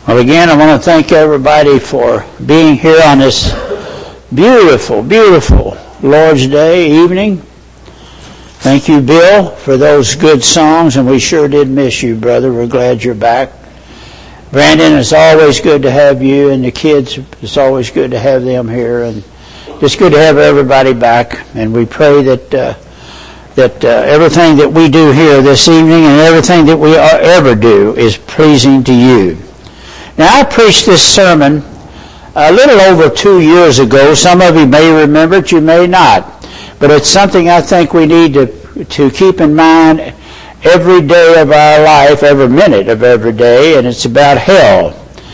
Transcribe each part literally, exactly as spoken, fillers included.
Well, again, I want to thank everybody for being here on this beautiful, beautiful Lord's Day evening. Thank you, Bill, for those good songs, and we sure did miss you, brother. We're glad you're back. Brandon, it's always good to have you, and the kids, it's always good to have them here, and it's good to have everybody back, and we pray that uh, that uh, everything that we do here this evening and everything that we ever do is pleasing to you. Now, I preached this sermon a little over two years ago. Some of you may remember it, you may not. But it's something I think we need to, to keep in mind every day of our life, every minute of every day, and it's about hell.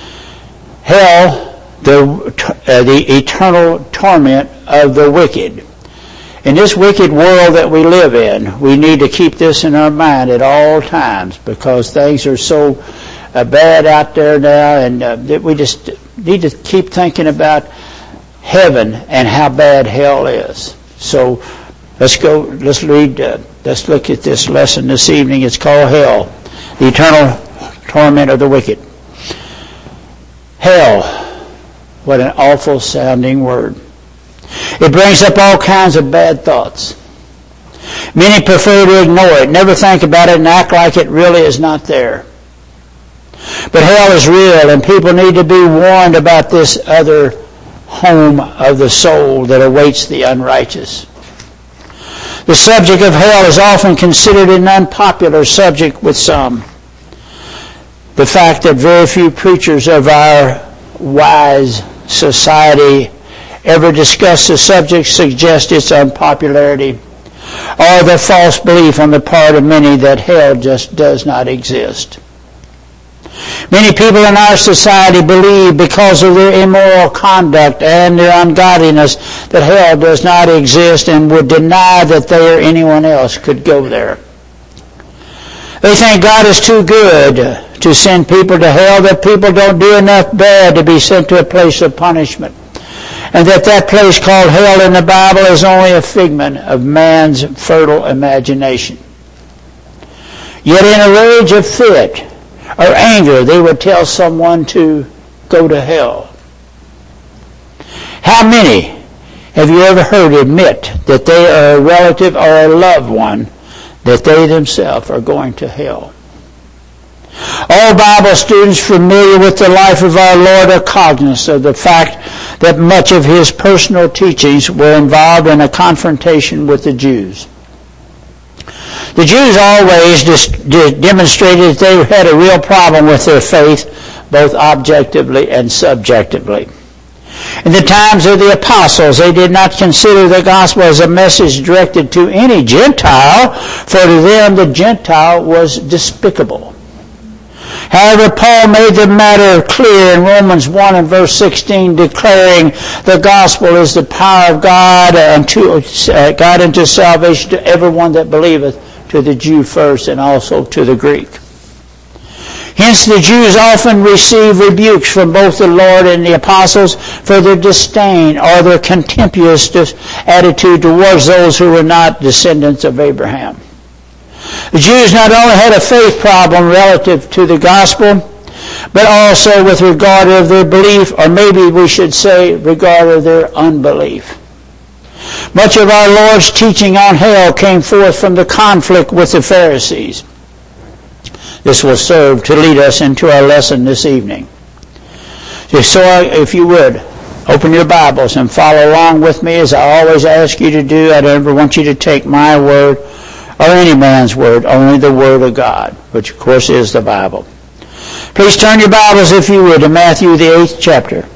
Hell, the, uh, the eternal torment of the wicked. In this wicked world that we live in, we need to keep this in our mind at all times because things are so Uh, bad out there now, and uh, that we just need to keep thinking about heaven and how bad hell is. So let's go, let's read, uh, let's look at this lesson this evening. It's called Hell, the eternal torment of the wicked. Hell, what an awful sounding word. It brings up all kinds of bad thoughts. Many prefer to ignore it, never think about it, and act like it really is not there. But hell is real, and people need to be warned about this other home of the soul that awaits the unrighteous. The subject of hell is often considered an unpopular subject with some. The fact that very few preachers of our wise society ever discuss the subject suggests its unpopularity, or the false belief on the part of many that hell just does not exist. Many people in our society believe because of their immoral conduct and their ungodliness that hell does not exist and would deny that they or anyone else could go there. They think God is too good to send people to hell, that people don't do enough bad to be sent to a place of punishment, and that that place called hell in the Bible is only a figment of man's fertile imagination. Yet in a rage of fit or anger, they would tell someone to go to hell. How many have you ever heard admit that they are a relative or a loved one, that they themselves are going to hell? All Bible students familiar with the life of our Lord are cognizant of the fact that much of his personal teachings were involved in a confrontation with the Jews. The Jews always just demonstrated that they had a real problem with their faith, both objectively and subjectively. In the times of the apostles, they did not consider the gospel as a message directed to any Gentile, for to them the Gentile was despicable. However, Paul made the matter clear in Romans one and verse sixteen, declaring the gospel is the power of God unto uh, God unto salvation to everyone that believeth, to the Jew first and also to the Greek. Hence the Jews often receive rebukes from both the Lord and the apostles for their disdain or their contemptuous attitude towards those who were not descendants of Abraham. The Jews not only had a faith problem relative to the gospel, but also with regard to their belief, or maybe we should say regard to their unbelief. Much of our Lord's teaching on hell came forth from the conflict with the Pharisees. This will serve to lead us into our lesson this evening. So if you would, open your Bibles and follow along with me as I always ask you to do. I never want you to take my word or any man's word, only the Word of God, which of course is the Bible. Please turn your Bibles, if you would, to Matthew the eighth chapter.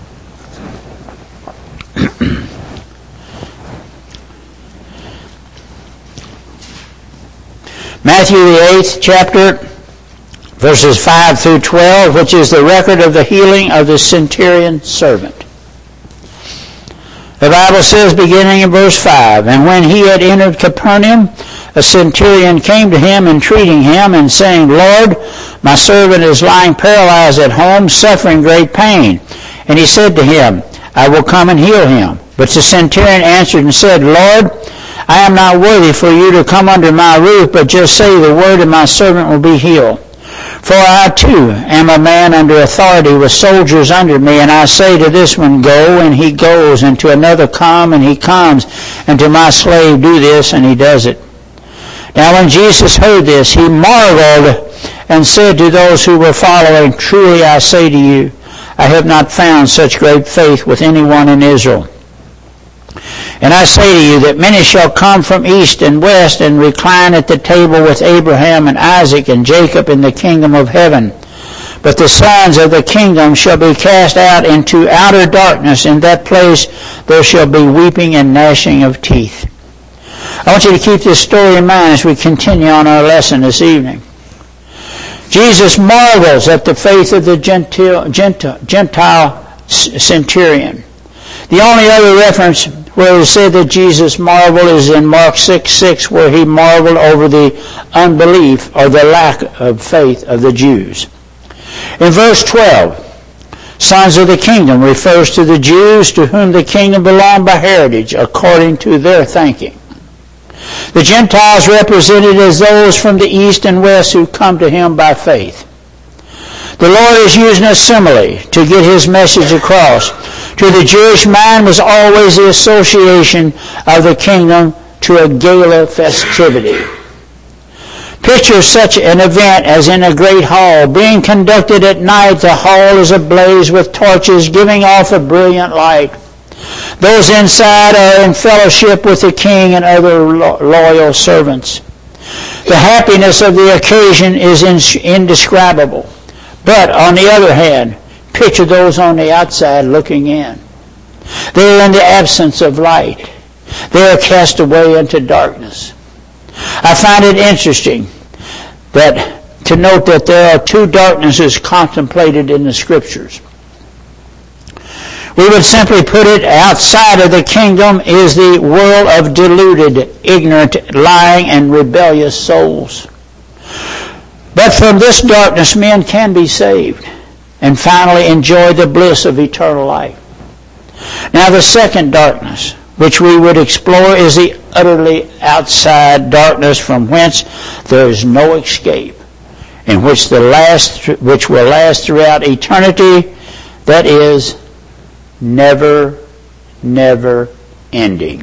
Matthew the eighth chapter, verses five through twelve, which is the record of the healing of the centurion servant. The Bible says, beginning in verse five, and when he had entered Capernaum, a centurion came to him, entreating him, and saying, Lord, my servant is lying paralyzed at home, suffering great pain. And he said to him, I will come and heal him. But the centurion answered and said, Lord, I am not worthy for you to come under my roof, but just say the word, and my servant will be healed. For I too am a man under authority with soldiers under me, and I say to this one, go, and he goes, and to another, come, and he comes, and to my slave, do this, and he does it. Now when Jesus heard this, he marveled and said to those who were following, truly I say to you, I have not found such great faith with anyone in Israel. And I say to you that many shall come from east and west and recline at the table with Abraham and Isaac and Jacob in the kingdom of heaven. But the sons of the kingdom shall be cast out into outer darkness. In that place there shall be weeping and gnashing of teeth. I want you to keep this story in mind as we continue on our lesson this evening. Jesus marvels at the faith of the Gentile, Gentile, Gentile centurion. The only other reference where it said that Jesus marveled is in Mark six six, where he marveled over the unbelief or the lack of faith of the Jews. In verse twelve, sons of the kingdom refers to the Jews to whom the kingdom belonged by heritage according to their thinking. The Gentiles represented as those from the east and west who come to him by faith. The Lord is using a simile to get his message across. To the Jewish mind was always the association of the kingdom to a gala festivity. Picture such an event as in a great hall. Being conducted at night, the hall is ablaze with torches giving off a brilliant light. Those inside are in fellowship with the king and other loyal servants. The happiness of the occasion is indescribable. But on the other hand, picture those on the outside looking in. They are in the absence of light. They are cast away into darkness. I find it interesting that to note that there are two darknesses contemplated in the Scriptures. We would simply put it, outside of the kingdom is the world of deluded, ignorant, lying, and rebellious souls. But from this darkness men can be saved and finally enjoy the bliss of eternal life. Now the second darkness, which we would explore, is the utterly outside darkness from whence there is no escape, in which the last, which will last throughout eternity, that is, never, never ending.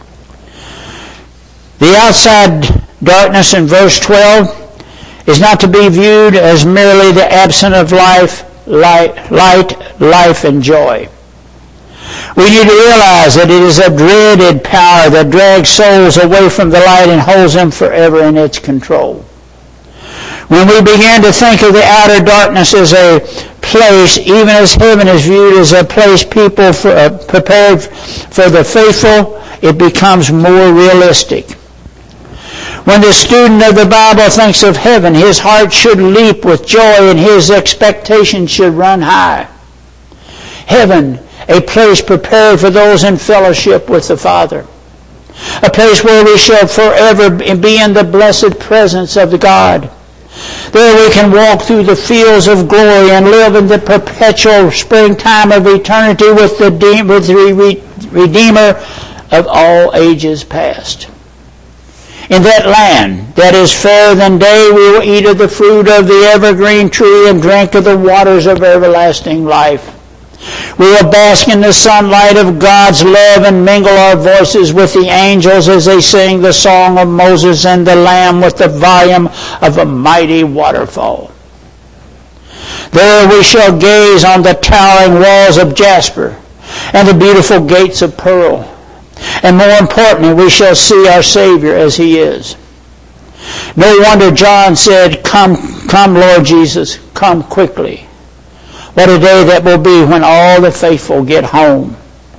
The outside darkness in verse twelve is not to be viewed as merely the absence of life, light, light, life, and joy. We need to realize that it is a dreaded power that drags souls away from the light and holds them forever in its control. When we begin to think of the outer darkness as a place, even as heaven is viewed as a place people for, uh, prepared for the faithful, it becomes more realistic. When the student of the Bible thinks of heaven, his heart should leap with joy and his expectation should run high. Heaven, a place prepared for those in fellowship with the Father. A place where we shall forever be in the blessed presence of God. There we can walk through the fields of glory and live in the perpetual springtime of eternity with the Redeemer of all ages past. In that land that is fairer than day, we will eat of the fruit of the evergreen tree and drink of the waters of everlasting life. We will bask in the sunlight of God's love and mingle our voices with the angels as they sing the song of Moses and the Lamb with the volume of a mighty waterfall. There we shall gaze on the towering walls of jasper and the beautiful gates of pearl. And more importantly, we shall see our Savior as He is. No wonder John said, Come, come, Lord Jesus, come quickly. What a day that will be when all the faithful get home.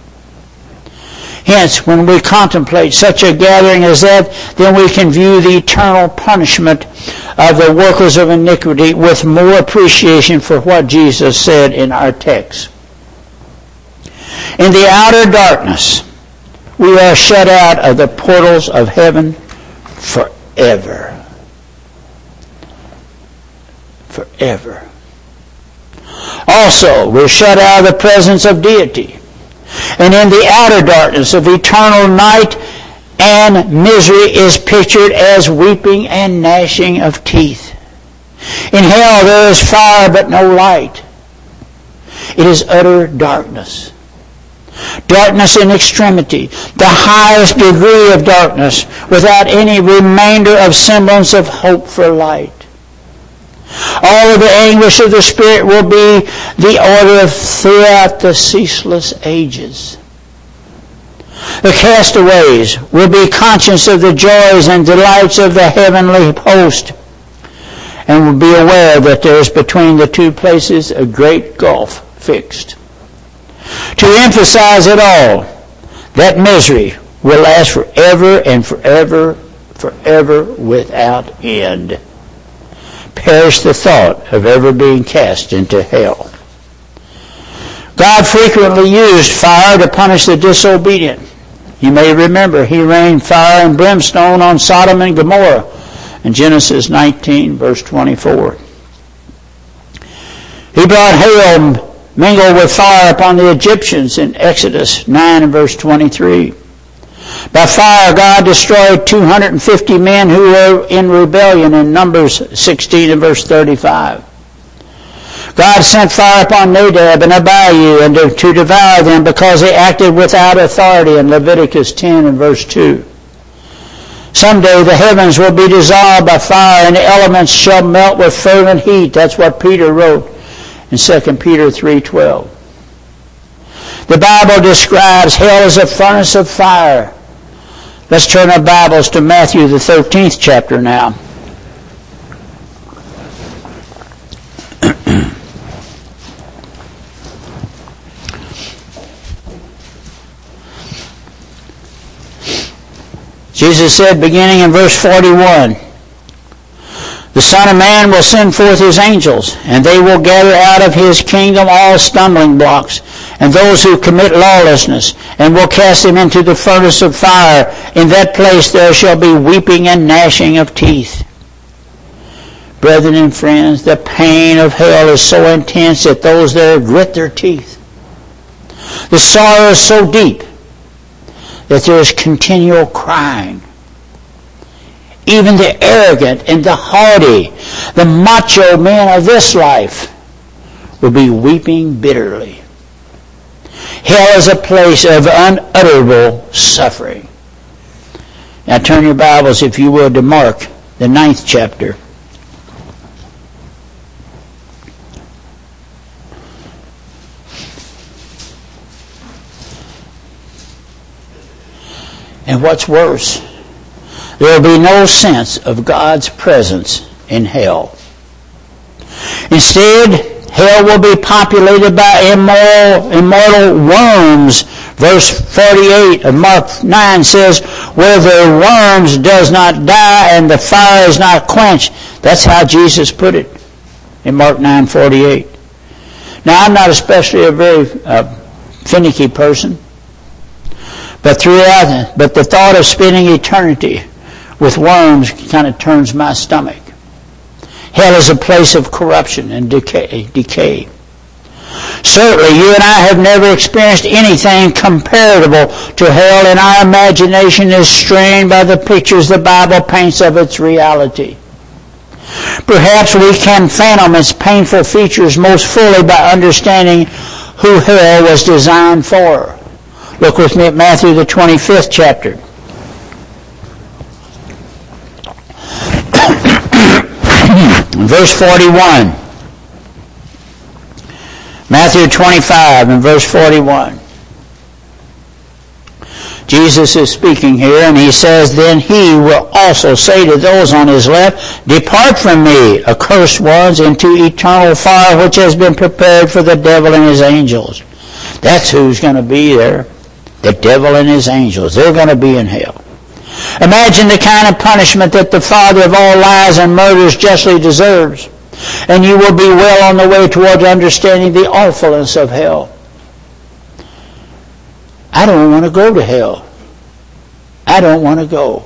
Hence, when we contemplate such a gathering as that, then we can view the eternal punishment of the workers of iniquity with more appreciation for what Jesus said in our text. In the outer darkness, we are shut out of the portals of heaven forever. Forever. Also, we're shut out of the presence of deity. And in the outer darkness of eternal night and misery is pictured as weeping and gnashing of teeth. In hell there is fire but no light. It is utter darkness. Darkness in extremity, the highest degree of darkness, without any remainder of semblance of hope for light. All of the anguish of the Spirit will be the order of throughout the ceaseless ages. The castaways will be conscious of the joys and delights of the heavenly host, and will be aware that there is between the two places a great gulf fixed. To emphasize it all, that misery will last forever and forever, forever without end. Perish the thought of ever being cast into hell. God frequently used fire to punish the disobedient. You may remember he rained fire and brimstone on Sodom and Gomorrah in Genesis nineteen, verse twenty-four. He brought hail mingled with fire upon the Egyptians in Exodus nine and verse twenty-three. By fire God destroyed two hundred fifty men who were in rebellion in Numbers sixteen and verse thirty-five. God sent fire upon Nadab and Abihu and to, to devour them because they acted without authority in Leviticus ten and verse two. Someday the heavens will be dissolved by fire and the elements shall melt with fervent heat. That's what Peter wrote in Second Peter three twelve. The Bible describes hell as a furnace of fire. Let's turn our Bibles to Matthew the thirteenth chapter now. Jesus said, beginning in verse forty-one, the Son of Man will send forth his angels, and they will gather out of his kingdom all stumbling blocks, and those who commit lawlessness, and will cast them into the furnace of fire. In that place there shall be weeping and gnashing of teeth. Brethren and friends, the pain of hell is so intense that those there grit their teeth. The sorrow is so deep that there is continual crying. Even the arrogant and the haughty, the macho men of this life will be weeping bitterly. Hell is a place of unutterable suffering. Now turn your Bibles, if you will, to Mark, the ninth chapter. And what's worse, there will be no sense of God's presence in hell. Instead, hell will be populated by immoral, immortal worms. Verse forty-eight of Mark nine says, where the worms does not die and the fire is not quenched. That's how Jesus put it in Mark nine forty-eight. Now, I'm not especially a very uh, finicky person. But throughout, but the thought of spending eternity with worms kind of turns my stomach. Hell is a place of corruption and decay. decay. Certainly, you and I have never experienced anything comparable to hell, and our imagination is strained by the pictures the Bible paints of its reality. Perhaps we can fathom its painful features most fully by understanding who hell was designed for. Look with me at Matthew the twenty-fifth chapter. Verse forty-one. Matthew twenty-five and verse forty-one. Jesus is speaking here, and he says, then he will also say to those on his left, depart from me, accursed ones, into eternal fire which has been prepared for the devil and his angels. That's who's going to be there. The devil and his angels. They're going to be in hell. Imagine the kind of punishment that the father of all lies and murders justly deserves. And you will be well on the way toward understanding the awfulness of hell. I don't want to go to hell. I don't want to go.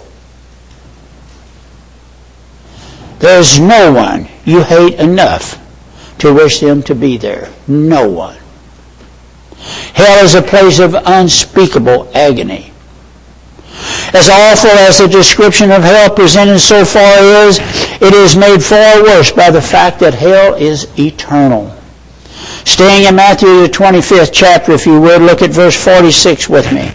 There's no one you hate enough to wish them to be there. No one. Hell is a place of unspeakable agony. As awful as the description of hell presented so far is, it is made far worse by the fact that hell is eternal. Staying in Matthew the twenty-fifth chapter, if you would, look at verse forty-six with me.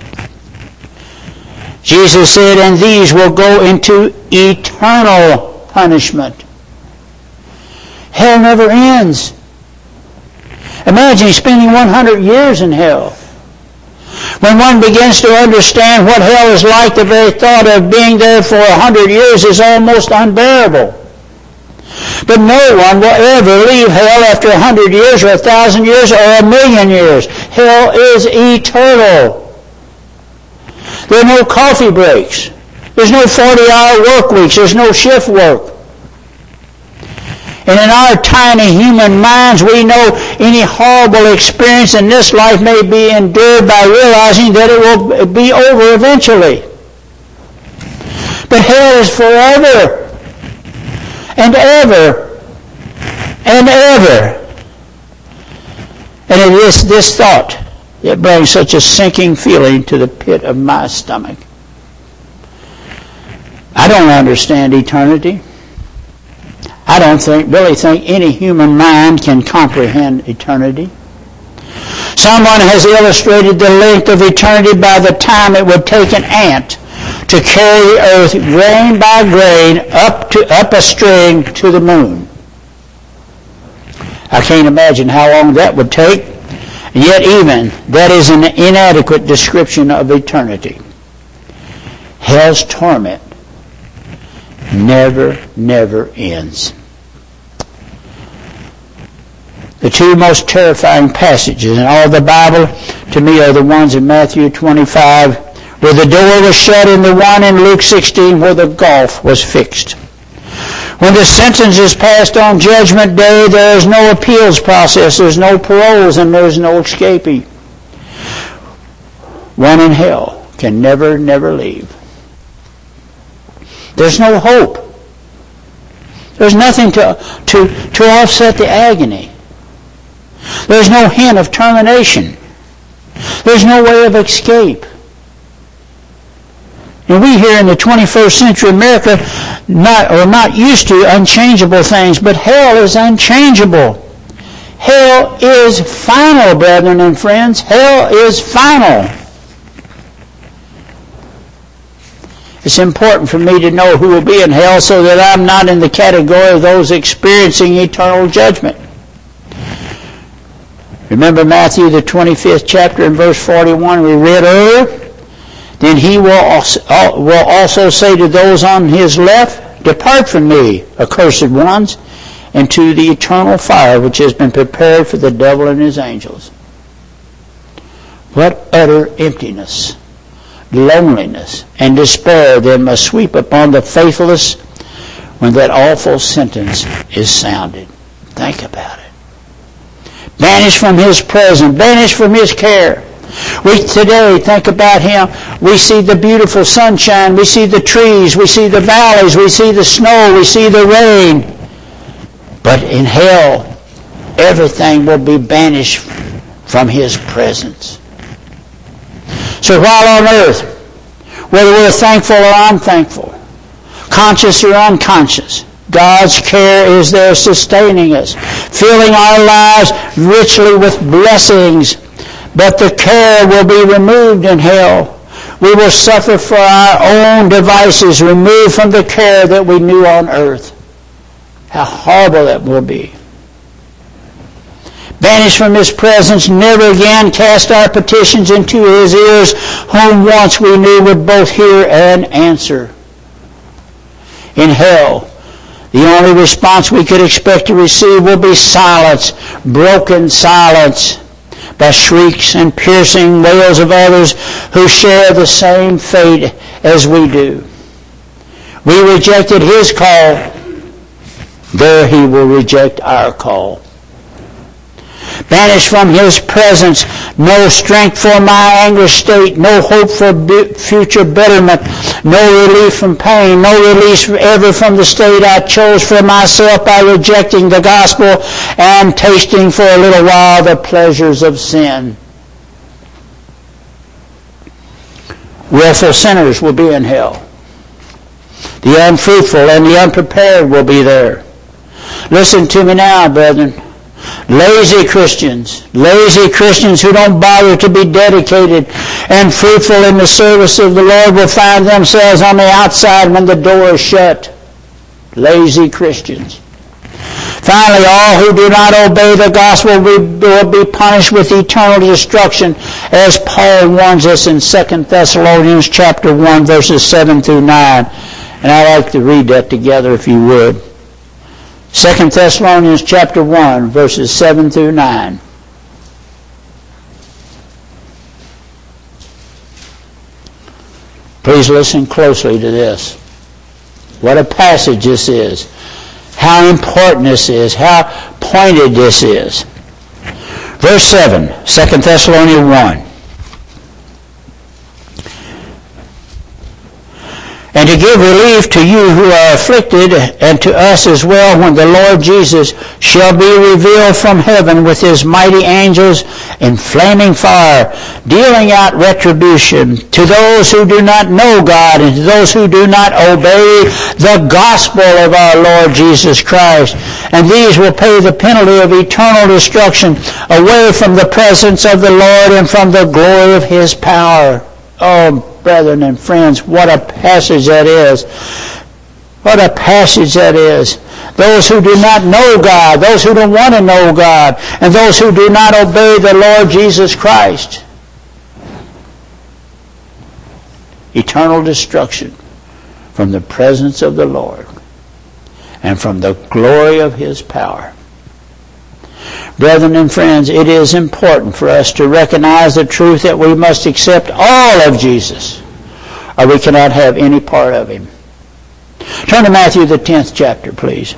Jesus said, and these will go into eternal punishment. Hell never ends. Imagine spending one hundred years in hell. When one begins to understand what hell is like, the very thought of being there for a hundred years is almost unbearable. But no one will ever leave hell after a hundred years or a thousand years or a million years. Hell is eternal. There are no coffee breaks. There's no forty-hour work weeks. There's no shift work. And in our tiny human minds, we know any horrible experience in this life may be endured by realizing that it will be over eventually. But hell is forever and ever and ever. And it is this thought that brings such a sinking feeling to the pit of my stomach. I don't understand eternity. I don't think, really think any human mind can comprehend eternity. Someone has illustrated the length of eternity by the time it would take an ant to carry the earth grain by grain up to up a string to the moon. I can't imagine how long that would take, and yet even that is an inadequate description of eternity. Hell's torment never, never ends. The two most terrifying passages in all the Bible to me are the ones in Matthew twenty-five where the door was shut and the one in Luke sixteen where the gulf was fixed. When the sentence is passed on Judgment Day, there is no appeals process, there's no paroles, and there's no escaping. One in hell can never, never leave. There's no hope. There's nothing to, to, to offset the agony. There's no hint of termination. There's no way of escape. And we here in the twenty-first century America not, are not used to unchangeable things, but hell is unchangeable. Hell is final, brethren and friends. Hell is final. It's important for me to know who will be in hell so that I'm not in the category of those experiencing eternal judgment. Remember Matthew, the twenty-fifth chapter, and verse forty-one we read earlier? Then he will also, will also say to those on his left, depart from me, accursed ones, into the eternal fire which has been prepared for the devil and his angels. What utter emptiness, loneliness, and despair then must sweep upon the faithless when that awful sentence is sounded. Think about it. Banished from his presence, banished from his care. We today think about him. We see the beautiful sunshine. We see the trees. We see the valleys. We see the snow. We see the rain. But in hell, everything will be banished from his presence. So while on earth, whether we're thankful or unthankful, conscious or unconscious, God's care is there sustaining us, filling our lives richly with blessings. But the care will be removed in hell. We will suffer for our own devices, removed from the care that we knew on earth. How horrible that will be. Banished from his presence, never again cast our petitions into his ears, whom once we knew would both hear and answer. In hell, the only response we could expect to receive will be silence, broken silence, by shrieks and piercing wails of others who share the same fate as we do. We rejected his call. There he will reject our call. Banished from his presence, no strength for my anguished state, no hope for future betterment, no relief from pain, no release ever from the state I chose for myself by rejecting the gospel and tasting for a little while the pleasures of sin. Willful sinners will be in hell. The unfruitful and the unprepared will be there. Listen to me now, brethren. Lazy Christians, lazy Christians who don't bother to be dedicated and fruitful in the service of the Lord will find themselves on the outside when the door is shut. Lazy Christians. Finally, all who do not obey the gospel will be punished with eternal destruction, as Paul warns us in Second Thessalonians chapter one, verses seven through nine. And I'd like to read that together if you would. Second Thessalonians chapter one, verses seven through nine. Please listen closely to this. What a passage this is. How important this is. How pointed this is. Verse seven, Second Thessalonians one. And to give relief to you who are afflicted, and to us as well, when the Lord Jesus shall be revealed from heaven with his mighty angels in flaming fire, dealing out retribution to those who do not know God, and to those who do not obey the gospel of our Lord Jesus Christ. And these will pay the penalty of eternal destruction, away from the presence of the Lord and from the glory of his power. Oh, brethren and friends, what a passage that is. What a passage that is. Those who do not know God, those who don't want to know God, and those who do not obey the Lord Jesus Christ. Eternal destruction from the presence of the Lord and from the glory of his power. Brethren and friends, it is important for us to recognize the truth that we must accept all of Jesus, or we cannot have any part of him. Turn to Matthew the tenth chapter, please.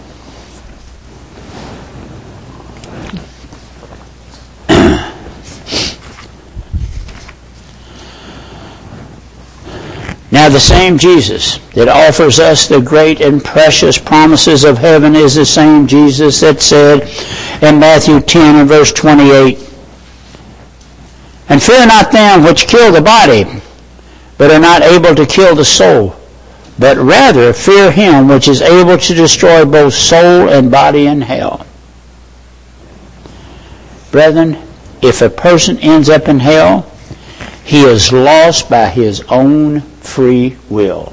Now the same Jesus that offers us the great and precious promises of heaven is the same Jesus that said in Matthew ten and verse twenty-eight, "And fear not them which kill the body, but are not able to kill the soul, but rather fear him which is able to destroy both soul and body in hell." Brethren, if a person ends up in hell, he is lost by his own free will.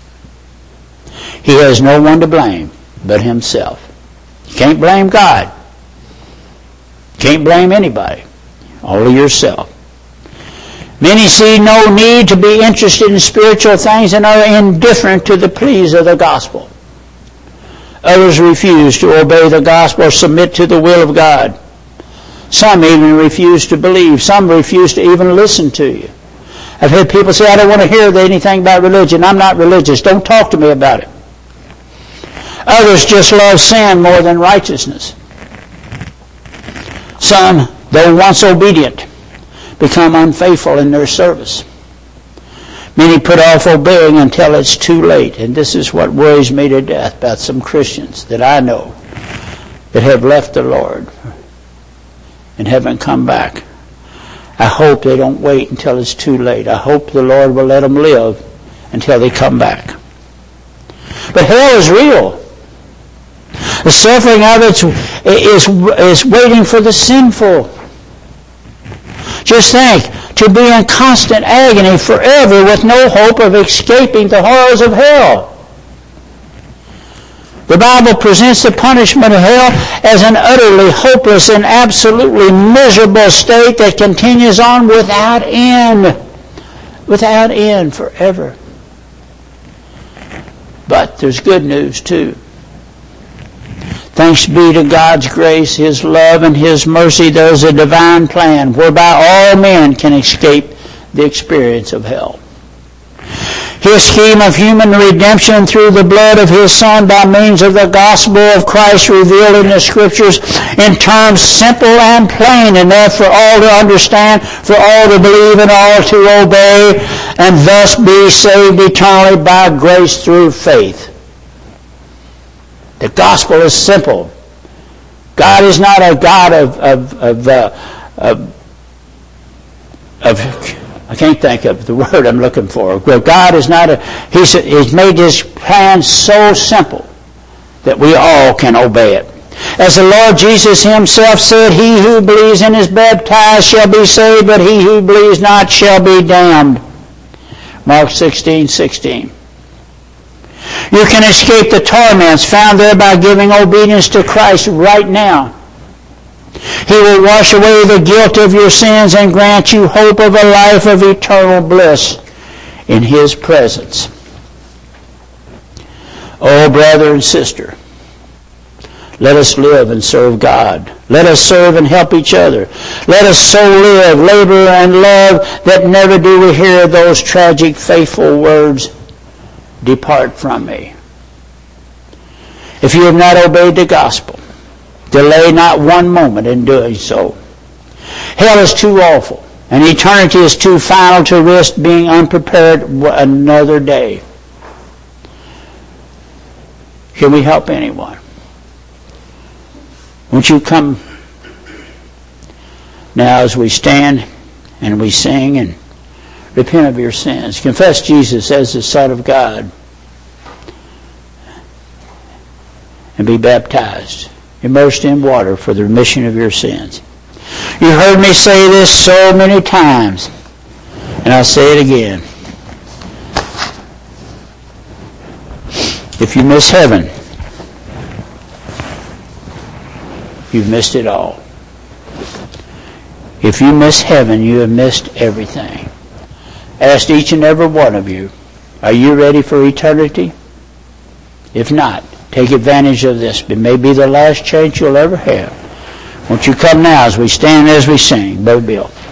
He has no one to blame but himself. You can't blame God. You can't blame anybody. Only yourself. Many see no need to be interested in spiritual things and are indifferent to the pleas of the gospel. Others refuse to obey the gospel or submit to the will of God. Some even refuse to believe. Some refuse to even listen to you. I've had people say, "I don't want to hear anything about religion. I'm not religious. Don't talk to me about it." Others just love sin more than righteousness. Some, though once obedient, become unfaithful in their service. Many put off obeying until it's too late. And this is what worries me to death about some Christians that I know that have left the Lord and haven't come back. I hope they don't wait until it's too late. I hope the Lord will let them live until they come back. But hell is real. The suffering of it is, is waiting for the sinful. Just think, to be in constant agony forever with no hope of escaping the horrors of hell. The Bible presents the punishment of hell as an utterly hopeless and absolutely miserable state that continues on without end. Without end forever. But there's good news too. Thanks be to God's grace, his love, and his mercy. There's a divine plan whereby all men can escape the experience of hell. His scheme of human redemption through the blood of his Son by means of the gospel of Christ revealed in the Scriptures in terms simple and plain enough for all to understand, for all to believe, and all to obey, and thus be saved eternally by grace through faith. The gospel is simple. God is not a God of of of, uh, of, of I can't think of the word I'm looking for. Well, God is not a, he's, he's made His plan so simple that we all can obey it. As the Lord Jesus Himself said, he who believes and is baptized shall be saved, but he who believes not shall be damned. Mark sixteen sixteen. You can escape the torments found there by giving obedience to Christ right now. He will wash away the guilt of your sins and grant you hope of a life of eternal bliss in His presence. Oh, brother and sister, let us live and serve God. Let us serve and help each other. Let us so live, labor, and love that never do we hear those tragic, faithful words, "Depart from me." If you have not obeyed the gospel, delay not one moment in doing so. Hell is too awful, and eternity is too final to risk being unprepared another day. Can we help anyone? Won't you come now as we stand and we sing and repent of your sins. Confess Jesus as the Son of God. And be baptized, immersed in water for the remission of your sins. You heard me say this so many times, and I'll say it again. If you miss heaven, you've missed it all. If you miss heaven, you have missed everything. Ask each and every one of you, are you ready for eternity? If not, take advantage of this. It may be the last chance you'll ever have. Won't you come now as we stand, as we sing? Brother Bill.